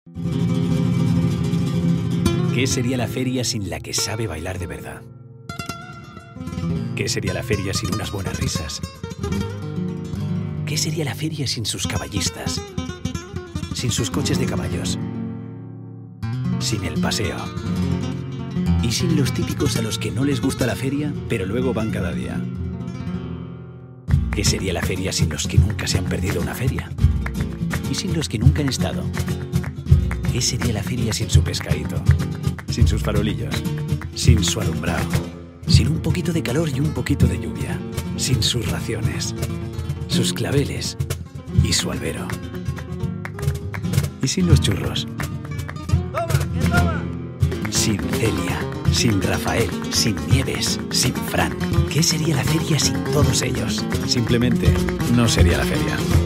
¿Qué sería la feria sin la que sabe bailar de verdad? ¿Qué sería la feria sin unas buenas risas? ¿Qué sería la feria sin sus caballistas? Sin sus coches de caballos. Sin el paseo. Y sin los típicos a los que no les gusta la feria, pero luego van cada día. ¿Qué sería la feria sin los que nunca se han perdido una feria? Y sin los que nunca han estado. ¿Qué sería la feria sin su pescadito? Sin sus farolillos. Sin su alumbrado. Sin un poquito de calor y un poquito de lluvia. Sin sus raciones. Sus claveles. Y su albero. Y sin los churros. Sin Celia. Sin Rafael. Sin Nieves. Sin Fran. ¿Qué sería la feria sin todos ellos? Simplemente no sería la feria.